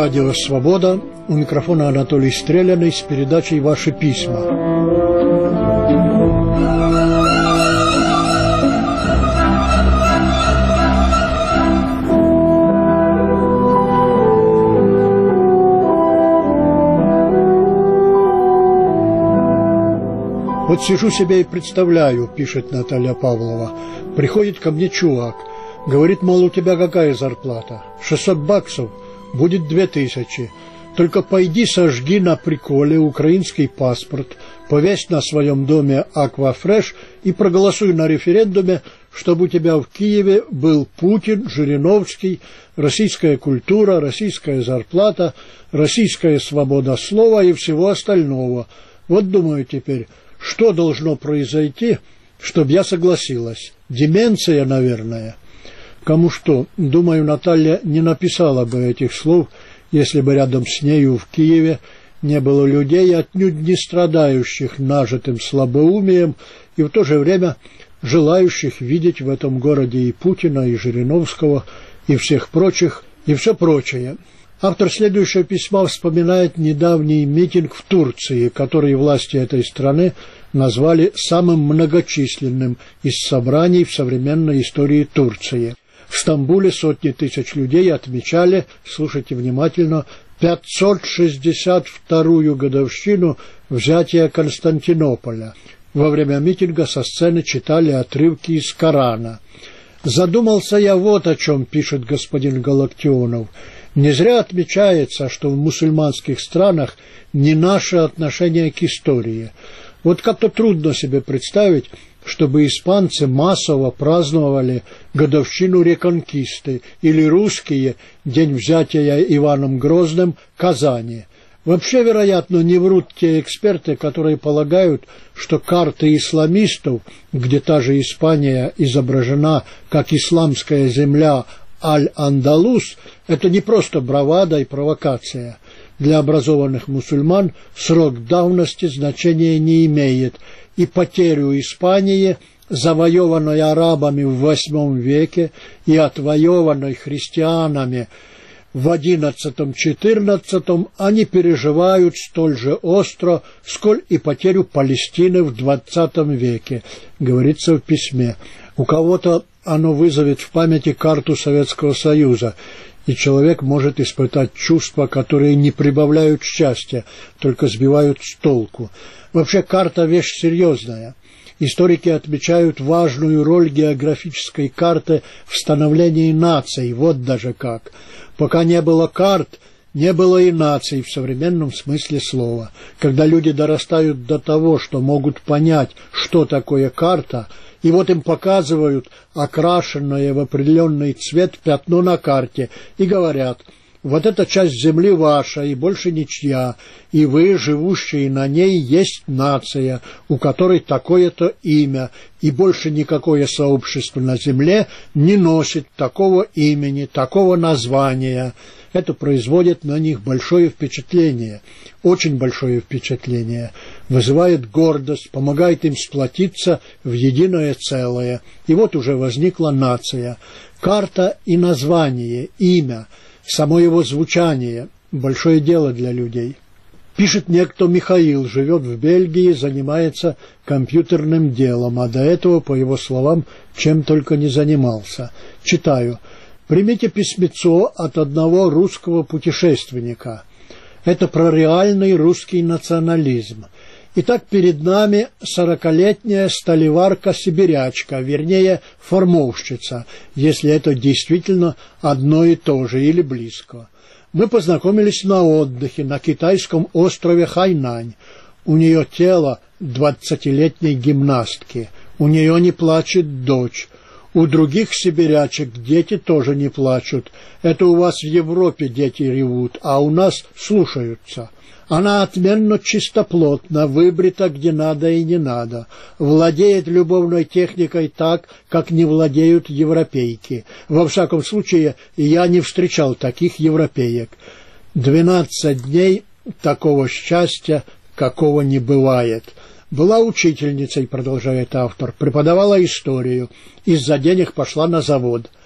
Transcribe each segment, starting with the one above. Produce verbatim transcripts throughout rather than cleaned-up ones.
Радио «Свобода». У микрофона Анатолий Стреляный с передачей «Ваши письма». «Вот сижу себе и представляю, — пишет Наталья Павлова, — приходит ко мне чувак, говорит, мол, у тебя какая зарплата? шестьсот баксов, будет две тысячи. Только пойди сожги на приколе украинский паспорт, повесь на своем доме аквафреш и проголосуй на референдуме, чтобы у тебя в Киеве был Путин, Жириновский, российская культура, российская зарплата, российская свобода слова и всего остального. Вот думаю теперь, что должно произойти, чтобы я согласилась? Деменция, наверное». Кому что, думаю, Наталья не написала бы этих слов, если бы рядом с нею в Киеве не было людей, отнюдь не страдающих нажитым слабоумием и в то же время желающих видеть в этом городе и Путина, и Жириновского, и всех прочих, и все прочее. Автор следующего письма вспоминает недавний митинг в Турции, который власти этой страны назвали самым многочисленным из собраний в современной истории Турции. В Стамбуле сотни тысяч людей отмечали, слушайте внимательно, пятьсот шестьдесят вторую годовщину взятия Константинополя. Во время митинга со сцены читали отрывки из Корана. «Задумался я вот о чем, — пишет господин Галактионов, — не зря отмечается, что в мусульманских странах не наше отношение к истории. Вот как-то трудно себе представить, чтобы испанцы массово праздновали годовщину Реконкисты или русские день взятия Иваном Грозным Казани. Вообще, вероятно, не врут те эксперты, которые полагают, что карты исламистов, где та же Испания изображена как исламская земля Аль-Андалус, это не просто бравада и провокация. Для образованных мусульман срок давности значения не имеет, и потерю Испании, завоеванной арабами в восьмом веке и отвоеванной христианами в одиннадцатом-четырнадцатом, они переживают столь же остро, сколь и потерю Палестины в двадцатом веке, говорится в письме. У кого-то оно вызовет в памяти карту Советского Союза, и человек может испытать чувства, которые не прибавляют счастья, только сбивают с толку. Вообще, карта – вещь серьезная. Историки отмечают важную роль географической карты в становлении наций. Вот даже как. Пока не было карт, не было и наций в современном смысле слова. Когда люди дорастают до того, что могут понять, что такое карта, и вот им показывают окрашенное в определенный цвет пятно на карте и говорят: вот эта часть земли ваша и больше ничья, и вы, живущие на ней, есть нация, у которой такое-то имя, и больше никакое сообщество на земле не носит такого имени, такого названия. Это производит на них большое впечатление, очень большое впечатление, вызывает гордость, помогает им сплотиться в единое целое. И вот уже возникла нация. Карта и название, имя, само его звучание – большое дело для людей. Пишет некто Михаил, живет в Бельгии, занимается компьютерным делом, а до этого, по его словам, чем только не занимался. Читаю. Примите письмецо от одного русского путешественника. Это про реальный русский национализм. Итак, перед нами сорокалетняя сталеварка-сибирячка, вернее, формовщица, если это действительно одно и то же или близко. Мы познакомились на отдыхе на китайском острове Хайнань. У нее тело двадцатилетней гимнастки, у нее не плачет дочь. У других сибирячек дети тоже не плачут. Это у вас в Европе дети ревут, а у нас слушаются. Она отменно чистоплотна, выбрита где надо и не надо, владеет любовной техникой так, как не владеют европейки. Во всяком случае, я не встречал таких европеек. Двенадцать дней такого счастья, какого не бывает. Была учительницей, продолжает автор, преподавала историю, из-за денег пошла на завод.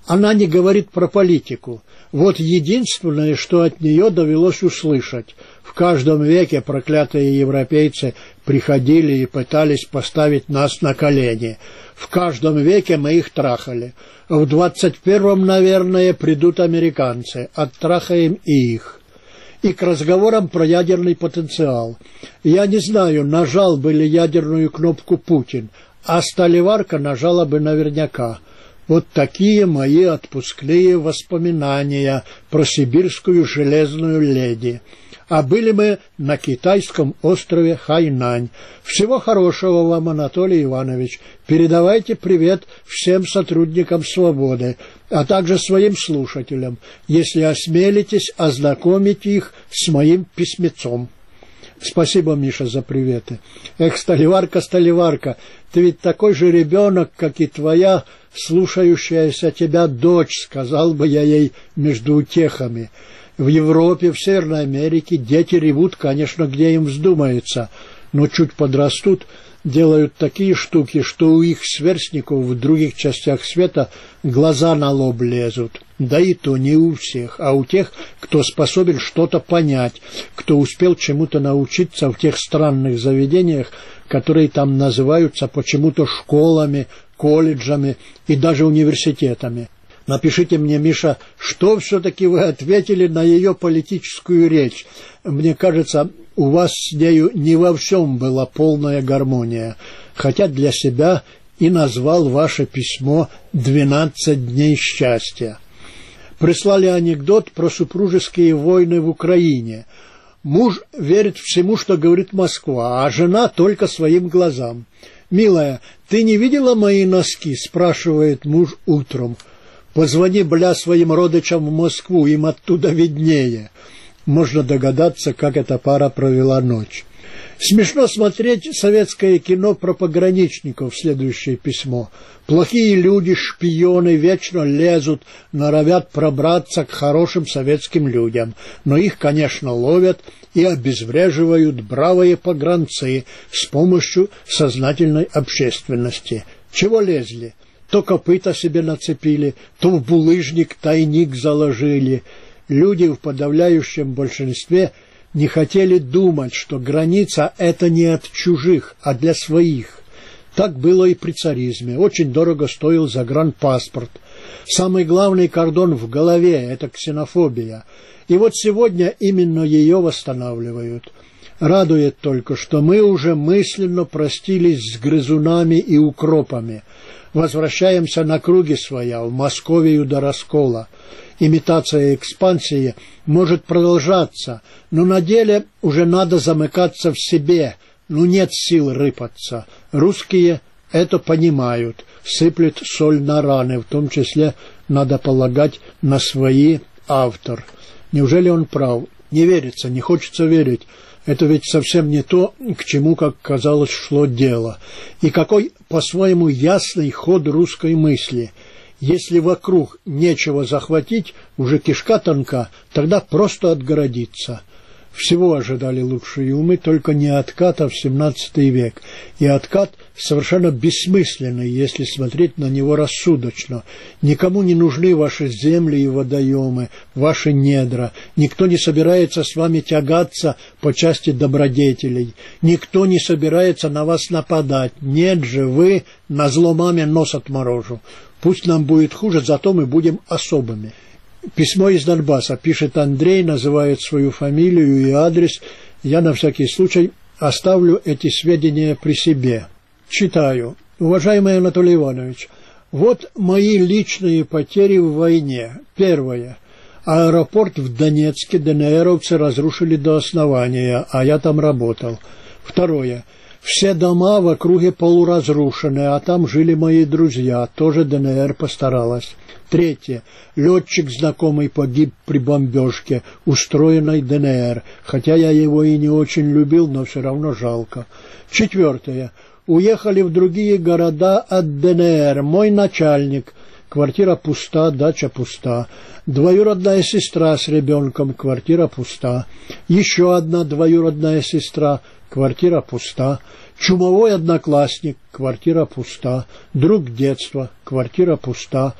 Она не говорит про политику. Вот единственное, что от нее довелось услышать. В каждом веке проклятые европейцы приходили и пытались поставить нас на колени. В каждом веке мы их трахали. В двадцать первом, наверное, придут американцы. Оттрахаем и их. И к разговорам про ядерный потенциал. Я не знаю, нажал бы ли ядерную кнопку Путин, а Сталеварка нажала бы наверняка. Вот такие мои отпускные воспоминания про сибирскую железную леди. А были мы на китайском острове Хайнань. Всего хорошего вам, Анатолий Иванович. Передавайте привет всем сотрудникам «Свободы», а также своим слушателям, если осмелитесь ознакомить их с моим письмецом. Спасибо, Миша, за приветы. Эх, Сталеварка, Сталеварка, ты ведь такой же ребенок, как и твоя слушающаяся тебя дочь, сказал бы я ей между утехами. В Европе, в Северной Америке дети ревут, конечно, где им вздумается, но чуть подрастут, делают такие штуки, что у их сверстников в других частях света глаза на лоб лезут. Да и то не у всех, а у тех, кто способен что-то понять, кто успел чему-то научиться в тех странных заведениях, которые там называются почему-то школами, колледжами и даже университетами. Напишите мне, Миша, что все-таки вы ответили на ее политическую речь. Мне кажется, у вас с нею не во всем была полная гармония, хотя для себя и назвал ваше письмо «двенадцать дней счастья». Прислали анекдот про супружеские войны в Украине. Муж верит всему, что говорит Москва, а жена только своим глазам. «Милая, ты не видела мои носки?» – спрашивает муж утром. «Позвони, бля, своим родичам в Москву, им оттуда виднее». Можно догадаться, как эта пара провела ночь. Смешно смотреть советское кино про пограничников, следующее письмо. Плохие люди, шпионы, вечно лезут, норовят пробраться к хорошим советским людям. Но их, конечно, ловят и обезвреживают бравые погранцы с помощью сознательной общественности. Чего лезли? То копыта себе нацепили, то в булыжник тайник заложили. Люди в подавляющем большинстве не хотели думать, что граница – это не от чужих, а для своих. Так было и при царизме. Очень дорого стоил загранпаспорт. Самый главный кордон в голове – это ксенофобия. И вот сегодня именно ее восстанавливают. Радует только, что мы уже мысленно простились с грызунами и укропами. Возвращаемся на круги своя, в Московию до раскола. Имитация экспансии может продолжаться, но на деле уже надо замыкаться в себе, ну нет сил рыпаться. Русские это понимают, сыплют соль на раны, в том числе, надо полагать, на свои автор. Неужели он прав? Не верится, не хочется верить. Это ведь совсем не то, к чему, как казалось, шло дело. И какой по-своему ясный ход русской мысли. Если вокруг нечего захватить, уже кишка тонка, тогда просто отгородиться. Всего ожидали лучшие умы, только не отката в семнадцатый век. И откат совершенно бессмысленный, если смотреть на него рассудочно. Никому не нужны ваши земли и водоемы, ваши недра. Никто не собирается с вами тягаться по части добродетелей. Никто не собирается на вас нападать. Нет же, вы назло маме нос отморожу. Пусть нам будет хуже, зато мы будем особыми. Письмо из Донбасса, пишет Андрей, называет свою фамилию и адрес. Я на всякий случай оставлю эти сведения при себе. Читаю. Уважаемый Анатолий Иванович, вот мои личные потери в войне. Первое. Аэропорт в Донецке ДНРовцы разрушили до основания, а я там работал. Второе. Все дома в округе полуразрушены, а там жили мои друзья, тоже ДНР постаралась. Третье. Летчик знакомый погиб при бомбежке, устроенной ДНР, хотя я его и не очень любил, но все равно жалко. Четвертое. Уехали в другие города от ДНР. Мой начальник. Квартира пуста, дача пуста. Двоюродная сестра с ребенком, квартира пуста. Еще одна двоюродная сестра, квартира пуста. Чумовой одноклассник, квартира пуста. Друг детства, квартира пуста.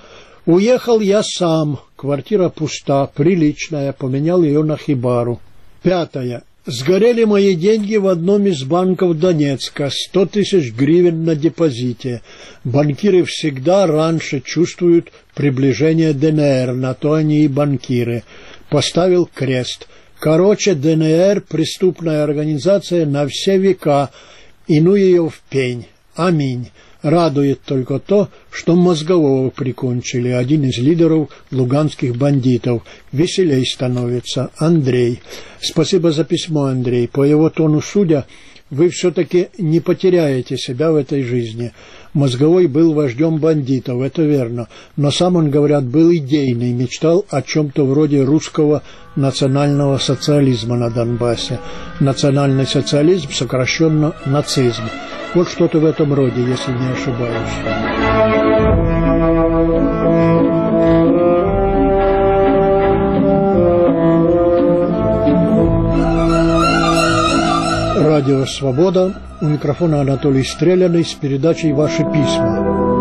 Уехал я сам, квартира пуста, приличная, поменял ее на хибару. Пятое. Сгорели мои деньги в одном из банков Донецка, сто тысяч гривен на депозите. Банкиры всегда раньше чувствуют приближение ДНР, на то они и банкиры. Поставил крест. Короче, ДНР – преступная организация на все века, и ну ее в пень. Аминь. Радует только то, что Мозгового прикончили, один из лидеров луганских бандитов. Веселей становится. Андрей. Спасибо за письмо, Андрей. По его тону судя, вы все-таки не потеряете себя в этой жизни. Мозговой был вождем бандитов, это верно, но сам он, говорят, был идейный, мечтал о чем-то вроде русского национального социализма на Донбассе. Национальный социализм, сокращенно нацизм. Вот что-то в этом роде, если не ошибаюсь. Радио «Свобода». У микрофона Анатолий Стреляный с передачей «Ваши письма».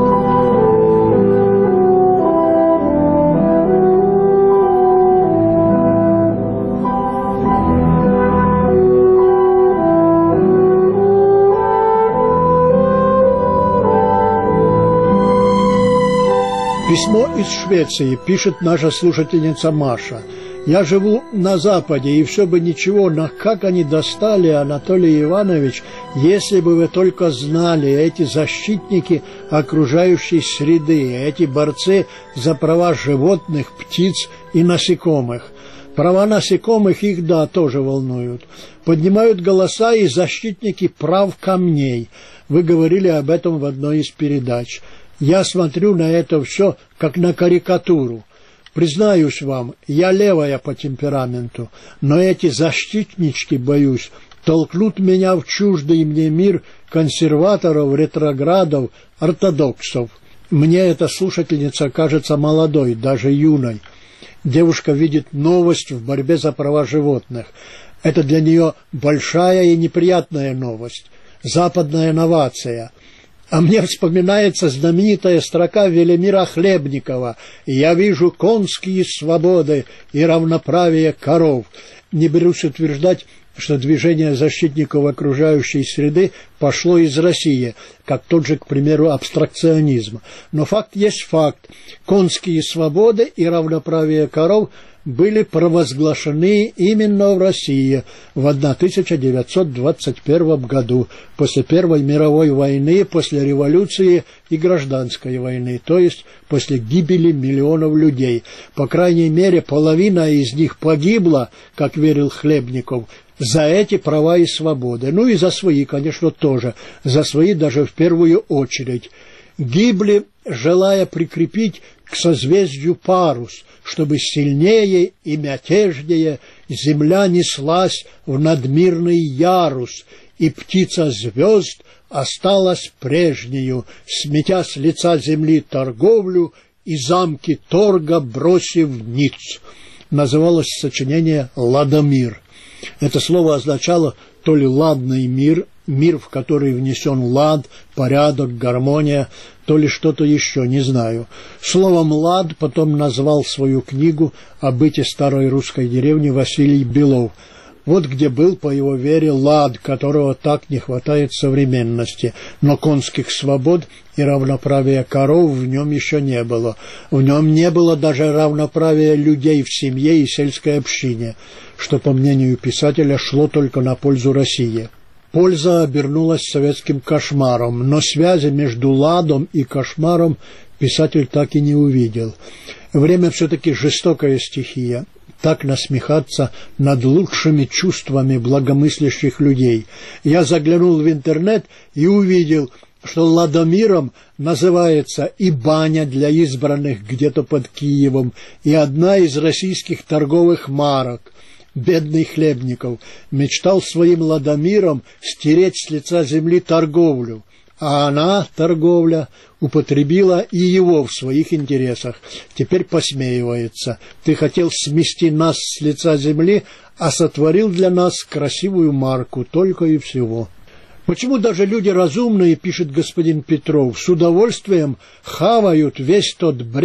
Письмо из Швеции, пишет наша слушательница Маша. Я живу на Западе, и все бы ничего, но как они достали, Анатолий Иванович, если бы вы только знали, эти защитники окружающей среды, эти борцы за права животных, птиц и насекомых. Права насекомых их, да, тоже волнуют. Поднимают голоса и защитники прав камней. Вы говорили об этом в одной из передач. Я смотрю на это все, как на карикатуру. Признаюсь вам, я левая по темпераменту, но эти защитнички, боюсь, толкнут меня в чуждый мне мир консерваторов, ретроградов, ортодоксов. Мне эта слушательница кажется молодой, даже юной. Девушка видит новость в борьбе за права животных. Это для нее большая и неприятная новость, западная новация. А мне вспоминается знаменитая строка Велимира Хлебникова: «Я вижу конские свободы и равноправие коров». Не берусь утверждать, что движение защитников окружающей среды пошло из России, как тот же, к примеру, абстракционизм. Но факт есть факт. Конские свободы и равноправие коров были провозглашены именно в России в тысяча девятьсот двадцать первом году, после Первой мировой войны, после революции и гражданской войны, то есть после гибели миллионов людей. По крайней мере, половина из них погибла, как верил Хлебников, за эти права и свободы. Ну и за свои, конечно, тоже, за свои даже в первую очередь. Гибли, желая прикрепить к созвездию парус, чтобы сильнее и мятежнее земля неслась в надмирный ярус, и птица звезд осталась прежнею, сметя с лица земли торговлю и замки торга бросив ниц. Называлось сочинение «Ладомир». Это слово означало то ли ладный мир, мир, в который внесен лад, порядок, гармония, то ли что-то еще, не знаю. Словом «лад» потом назвал свою книгу о быте старой русской деревни Василий Белов. Вот где был, по его вере, лад, которого так не хватает в современности, но конских свобод и равноправия коров в нем еще не было. В нем не было даже равноправия людей в семье и сельской общине, что, по мнению писателя, шло только на пользу России. Польза обернулась советским кошмаром, но связи между ладом и кошмаром писатель так и не увидел. Время все-таки жестокая стихия. Так насмехаться над лучшими чувствами благомыслящих людей. Я заглянул в интернет и увидел, что Ладомиром называется и баня для избранных где-то под Киевом, и одна из российских торговых марок. Бедный Хлебников мечтал своим Ладомиром стереть с лица земли торговлю, а она, торговля, употребила и его в своих интересах. Теперь посмеивается. Ты хотел смести нас с лица земли, а сотворил для нас красивую марку, только и всего. Почему даже люди разумные, пишет господин Петров, с удовольствием хавают весь тот бред,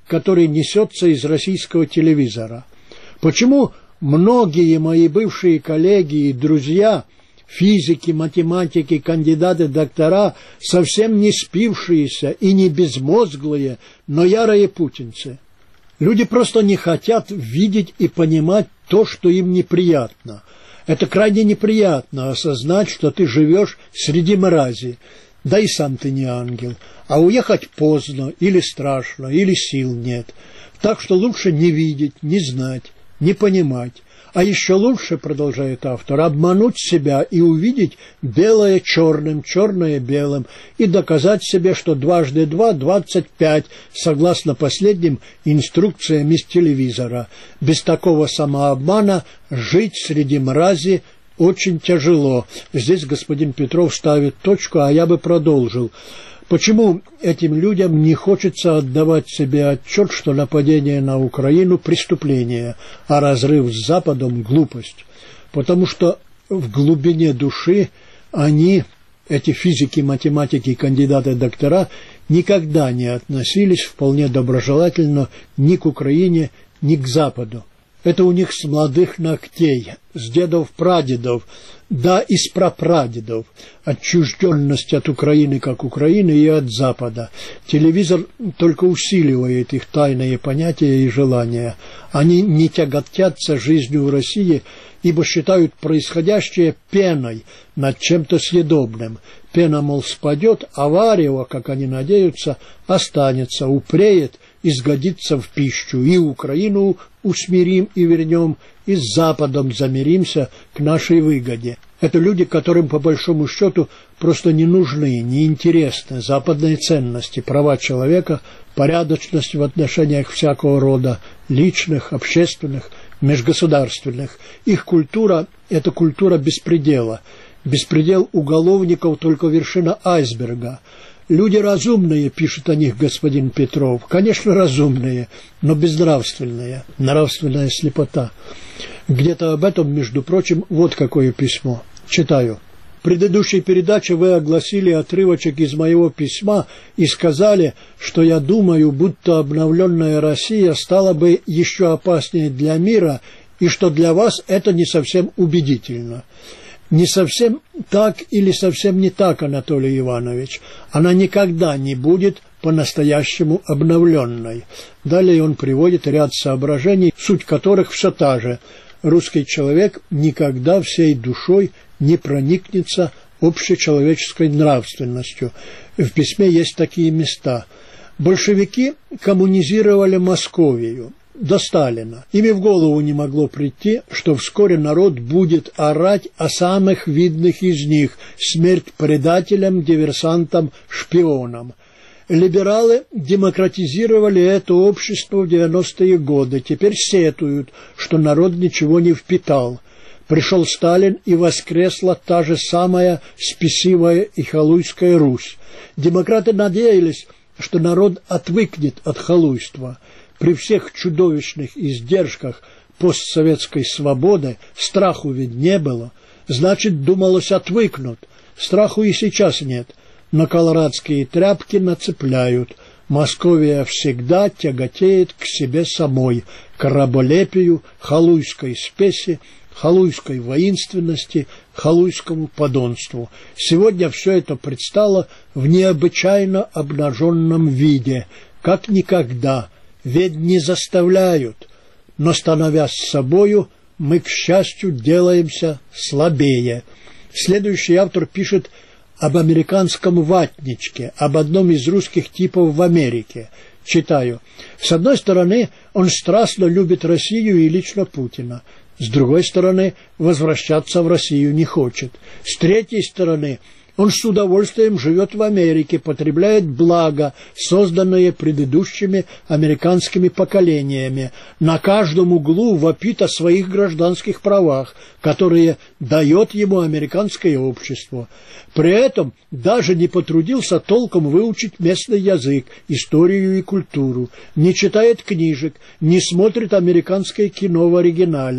который несется из российского телевизора. Почему многие мои бывшие коллеги и друзья, физики, математики, кандидаты, доктора, совсем не спившиеся и не безмозглые, но ярые путинцы? Люди просто не хотят видеть и понимать то, что им неприятно. Это крайне неприятно осознать, что ты живешь среди мрази, да и сам ты не ангел, а уехать поздно, или страшно, или сил нет. Так что лучше не видеть, не знать, не понимать. А еще лучше, продолжает автор, обмануть себя и увидеть белое черным, черное белым, и доказать себе, что дважды два – двадцать пять, согласно последним инструкциям из телевизора. Без такого самообмана жить среди мрази очень тяжело. Здесь господин Петров ставит точку, а я бы продолжил. Почему этим людям не хочется отдавать себе отчет, что нападение на Украину – преступление, а разрыв с Западом – глупость? Потому что в глубине души они, эти физики, математики, кандидаты, доктора, никогда не относились вполне доброжелательно ни к Украине, ни к Западу. Это у них с молодых ногтей, с дедов-прадедов, да и с прапрадедов, отчужденность от Украины как Украины и от Запада. Телевизор только усиливает их тайные понятия и желания. Они не тяготятся жизнью в России, ибо считают происходящее пеной над чем-то съедобным. Пена, мол, спадет, а варево, как они надеются, останется, упреет и сгодится в пищу. И Украину усмирим и вернем, и с Западом замиримся к нашей выгоде. Это люди, которым, по большому счету, просто не нужны, не интересны западные ценности, права человека, порядочность в отношениях всякого рода, личных, общественных, межгосударственных. Их культура – это культура беспредела. Беспредел уголовников – только вершина айсберга. Люди разумные, пишет о них господин Петров. Конечно, разумные, но безнравственные. Нравственная слепота. Где-то об этом, между прочим, вот какое письмо. Читаю. В предыдущей передаче вы огласили отрывочек из моего письма и сказали, что я думаю, будто обновленная Россия стала бы еще опаснее для мира, и что для вас это не совсем убедительно. Не совсем так или совсем не так, Анатолий Иванович. Она никогда не будет по-настоящему обновленной. Далее он приводит ряд соображений, суть которых все та же. Русский человек никогда всей душой не проникнется общечеловеческой нравственностью. В письме есть такие места. Большевики коммунизировали Московию до Сталина. Ими в голову не могло прийти, что вскоре народ будет орать о самых видных из них: смерть предателям, диверсантам, шпионам. Либералы демократизировали это общество в девяностые годы, теперь сетуют, что народ ничего не впитал. Пришел Сталин, и воскресла та же самая спесивая и халуйская Русь. Демократы надеялись, что народ отвыкнет от халуйства. При всех чудовищных издержках постсоветской свободы страху ведь не было. Значит, думалось, отвыкнут. Страху и сейчас нет. Но колорадские тряпки нацепляют. Московия всегда тяготеет к себе самой, к раболепию, халуйской спеси, халуйской воинственности, халуйскому подонству. Сегодня все это предстало в необычайно обнаженном виде, как никогда. Ведь не заставляют, но, становясь собою, мы, к счастью, делаемся слабее. Следующий автор пишет об американском ватничке, об одном из русских типов в Америке. Читаю. С одной стороны, он страстно любит Россию и лично Путина. С другой стороны, возвращаться в Россию не хочет. С третьей стороны, он с удовольствием живет в Америке, потребляет блага, созданные предыдущими американскими поколениями. На каждом углу вопит о своих гражданских правах, которые дает ему американское общество. При этом даже не потрудился толком выучить местный язык, историю и культуру, не читает книжек, не смотрит американское кино в оригинале.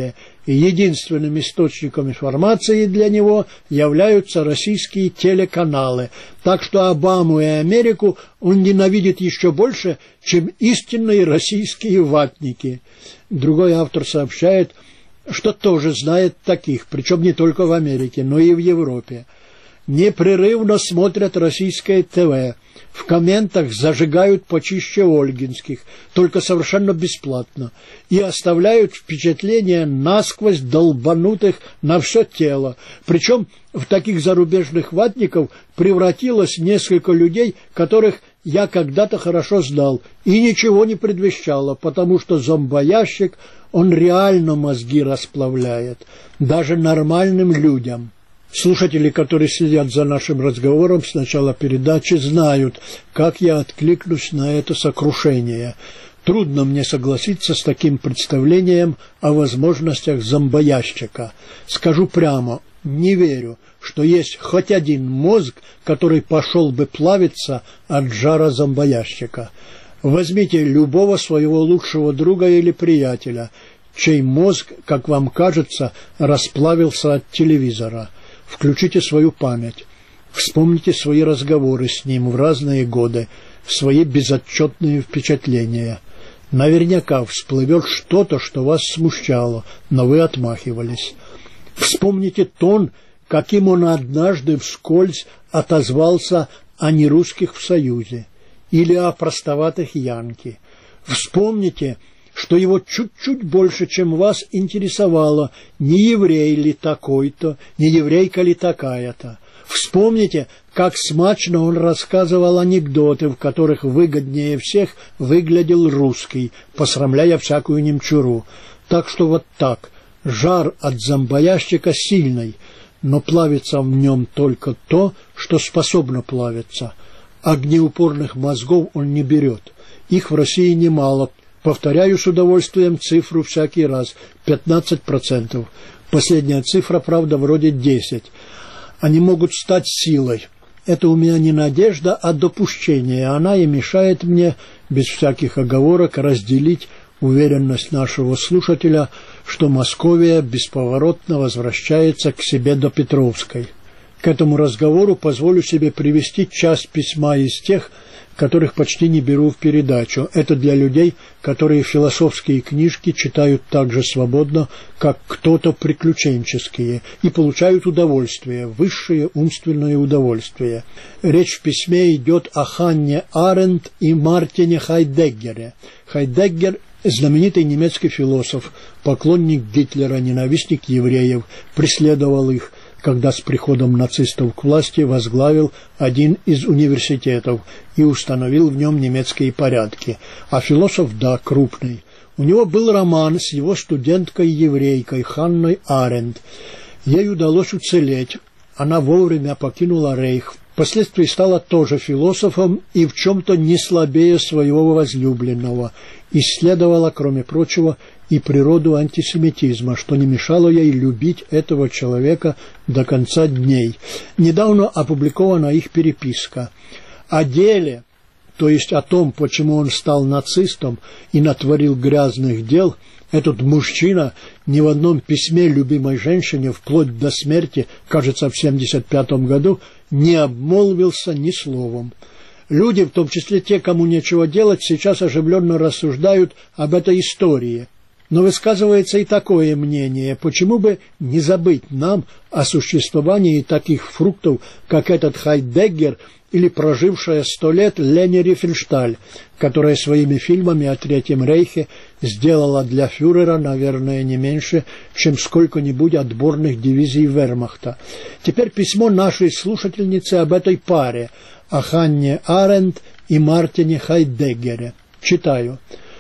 и единственным источником информации для него являются российские телеканалы. Так что Обаму и Америку он ненавидит еще больше, чем истинные российские ватники. Другой автор сообщает, что тоже знает таких, причем не только в Америке, но и в Европе. Непрерывно смотрят российское ТВ, в комментах зажигают почище ольгинских, только совершенно бесплатно, и оставляют впечатление насквозь долбанутых на все тело. Причем в таких зарубежных ватников превратилось несколько людей, которых я когда-то хорошо знал, и ничего не предвещало, потому что зомбоящик, он реально мозги расплавляет, даже нормальным людям. Слушатели, которые следят за нашим разговором с начала передачи, знают, как я откликнусь на это сокрушение. Трудно мне согласиться с таким представлением о возможностях зомбоящика. Скажу прямо, не верю, что есть хоть один мозг, который пошел бы плавиться от жара зомбоящика. Возьмите любого своего лучшего друга или приятеля, чей мозг, как вам кажется, расплавился от телевизора. Включите свою память, вспомните свои разговоры с ним в разные годы, свои безотчетные впечатления. Наверняка всплывет что-то, что вас смущало, но вы отмахивались. Вспомните тон, каким он однажды вскользь отозвался о нерусских в Союзе или о простоватых янки. Вспомните, что его чуть-чуть больше, чем вас, интересовало, не еврей ли такой-то, не еврейка ли такая-то. Вспомните, как смачно он рассказывал анекдоты, в которых выгоднее всех выглядел русский, посрамляя всякую немчуру. Так что вот так, жар от зомбоящика сильный, но плавится в нем только то, что способно плавиться. Огнеупорных мозгов он не берет. Их в России немало. Повторяю с удовольствием цифру всякий раз – пятнадцать процентов. Последняя цифра, правда, вроде десять. Они могут стать силой. Это у меня не надежда, а допущение. Она и мешает мне, без всяких оговорок, разделить уверенность нашего слушателя, что Московия бесповоротно возвращается к себе до Петровской. К этому разговору позволю себе привести часть письма из тех, которых почти не беру в передачу. Это для людей, которые философские книжки читают так же свободно, как кто-то приключенческие, и получают удовольствие, высшее умственное удовольствие. Речь в письме идет о Ханне Аренд и Мартине Хайдеггере. Хайдеггер – знаменитый немецкий философ, поклонник Гитлера, ненавистник евреев, преследовал их, когда с приходом нацистов к власти возглавил один из университетов и установил в нем немецкие порядки. А философ, да, крупный. У него был роман с его студенткой-еврейкой Ханной Аренд. Ей удалось уцелеть. Она вовремя покинула Рейх. Впоследствии стала тоже философом и в чем-то не слабее своего возлюбленного. Исследовала, кроме прочего, и природу антисемитизма, что не мешало ей любить этого человека до конца дней. Недавно опубликована их переписка. О деле, то есть о том, почему он стал нацистом и натворил грязных дел, этот мужчина ни в одном письме любимой женщине вплоть до смерти, кажется, в семьдесят пятом году, не обмолвился ни словом. Люди, в том числе те, кому нечего делать, сейчас оживленно рассуждают об этой истории. Но высказывается и такое мнение, почему бы не забыть нам о существовании таких фруктов, как этот Хайдеггер или прожившая сто лет Лени Рифеншталь, которая своими фильмами о Третьем Рейхе сделала для фюрера, наверное, не меньше, чем сколько-нибудь отборных дивизий вермахта. Теперь письмо нашей слушательницы об этой паре, о Ханне Аренд и Мартине Хайдеггере. Читаю.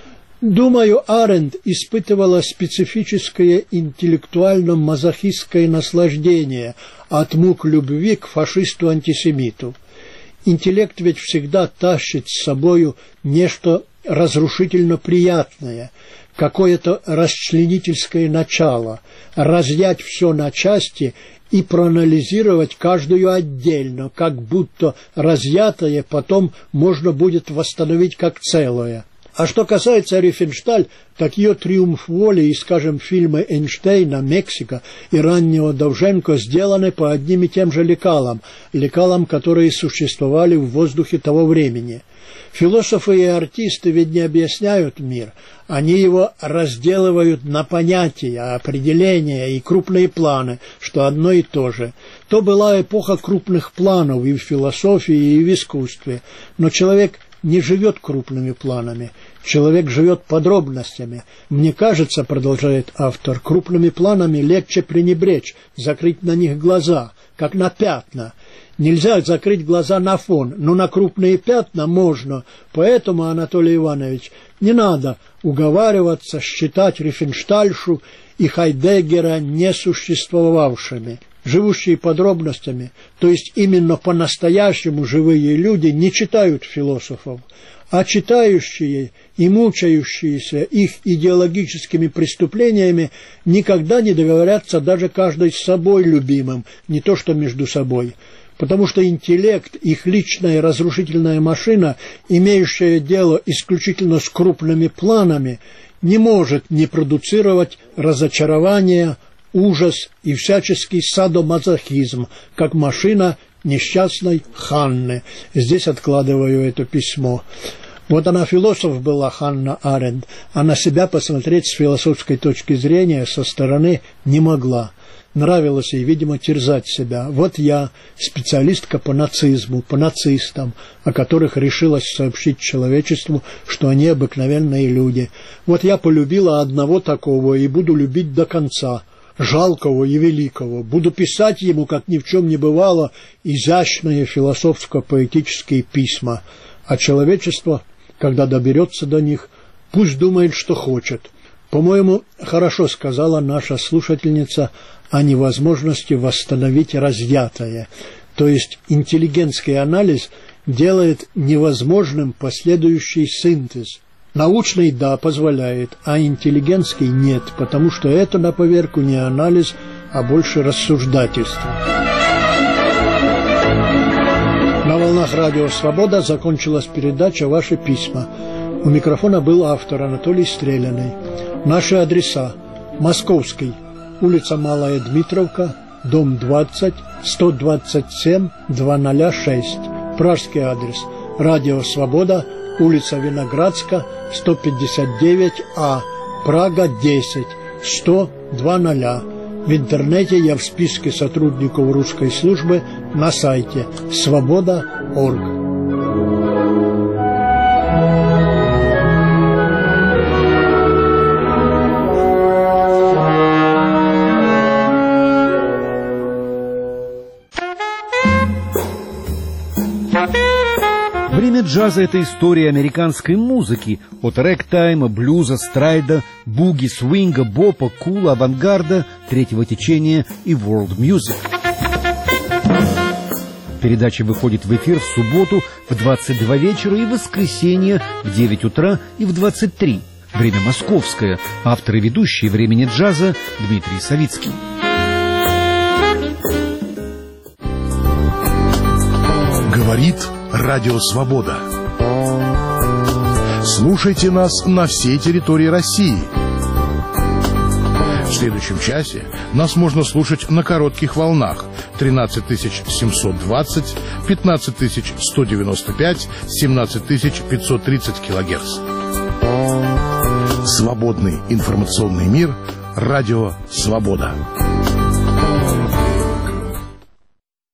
Думаю, Аренд испытывала специфическое интеллектуально-мазохистское наслаждение от мук любви к фашисту-антисемиту. Интеллект ведь всегда тащит с собою нечто разрушительно приятное, какое-то расчленительское начало, разъять все на части и проанализировать каждую отдельно, как будто разъятое потом можно будет восстановить как целое. А что касается Рифеншталь, так ее триумф воли и, скажем, фильмы Эйнштейна, Мексика и раннего Довженко сделаны по одним и тем же лекалам, лекалам, которые существовали в воздухе того времени. Философы и артисты ведь не объясняют мир, они его разделывают на понятия, определения и крупные планы, что одно и то же. То была эпоха крупных планов и в философии, и в искусстве, но человек не живет крупными планами, человек живет подробностями. Мне кажется, продолжает автор, крупными планами легче пренебречь, закрыть на них глаза, как на пятна. Нельзя закрыть глаза на фон, но на крупные пятна можно. Поэтому, Анатолий Иванович, не надо уговариваться считать Рифенштальшу и Хайдеггера несуществовавшими. Живущие подробностями, то есть именно по-настоящему живые люди, не читают философов, а читающие и мучающиеся их идеологическими преступлениями никогда не договорятся даже каждый с собой любимым, не то что между собой. Потому что интеллект, их личная разрушительная машина, имеющая дело исключительно с крупными планами, не может не продуцировать разочарования, ужас и всяческий садомазохизм, как машина несчастной Ханны. Здесь откладываю это письмо. Вот она философ была, Ханна Аренд, а на себя посмотреть с философской точки зрения со стороны не могла. Нравилось ей, видимо, терзать себя. Вот я, специалистка по нацизму, по нацистам, о которых решилась сообщить человечеству, что они обыкновенные люди. Вот я полюбила одного такого и буду любить до конца, жалкого и великого. Буду писать ему, как ни в чем не бывало, изящные философско-поэтические письма. А человечество, когда доберется до них, пусть думает, что хочет. По-моему, хорошо сказала наша слушательница о невозможности восстановить разъятое. То есть интеллигентский анализ делает невозможным последующий синтез. Научный, да, позволяет, а интеллигентский нет, потому что это на поверку не анализ, а больше рассуждательство. На волнах радио «Свобода» закончилась передача «Ваши письма». У микрофона был автор Анатолий Стреляный. Наши адреса: Московский, улица Малая Дмитровка, дом двадцать, сто двадцать семь, двести шесть. Пражский адрес: радио «Свобода», улица Виноградска, сто пятьдесят девять А, Прага десять, сто двадцать. В интернете я в списке сотрудников русской службы на сайте свобода точка орг. Время джаза — это история американской музыки, от рэктайма, блюза, страйда, буги, свинга, бопа, кула, авангарда, третьего течения и world music. Передача выходит в эфир в субботу в двадцать два вечера и в воскресенье в девять утра и в двадцать три. Время московское. Автор и ведущий «Времени джаза» Дмитрий Савицкий. Говорит Радио Свобода. Слушайте нас на всей территории России. В следующем часе нас можно слушать на коротких волнах тринадцать тысяч семьсот двадцать, пятнадцать тысяч сто девяносто пять, семнадцать тысяч пятьсот тридцать килогерц. Свободный информационный мир. Радио Свобода.